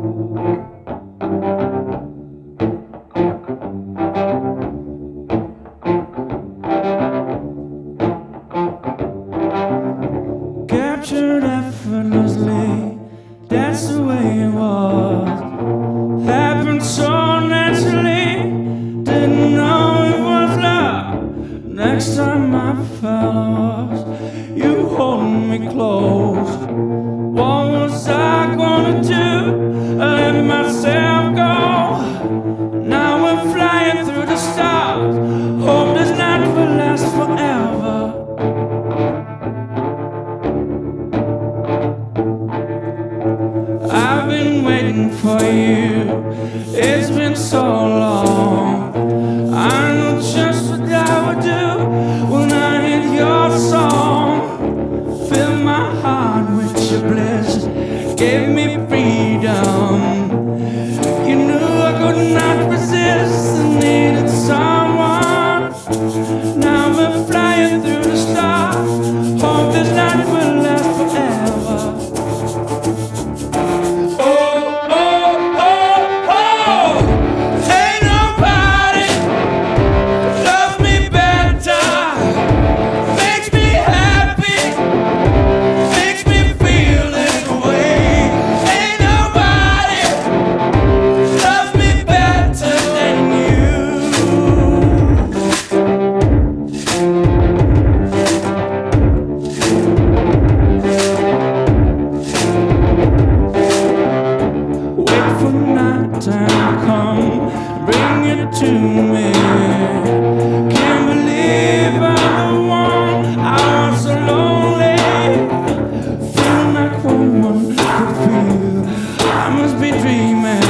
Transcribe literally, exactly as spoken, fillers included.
Captured effortlessly, that's the way it was. Happened so naturally, didn't know it was love. Next time I fell lost, you holding me close. What was I gonna do? I let myself go. Now we're flying through the stars. Hope this night will last forever. I've been waiting for you, it's been so long. I know just what I would do when I hear your song. Fill my heart with your bliss, gave me freedom. You knew I could not resist, I needed someone. Now we're flying through the stars. Hope this night will last forever. Time come, bring it to me. Can't believe I'm the one. I was so lonely, feeling like one could feel. I must be dreaming.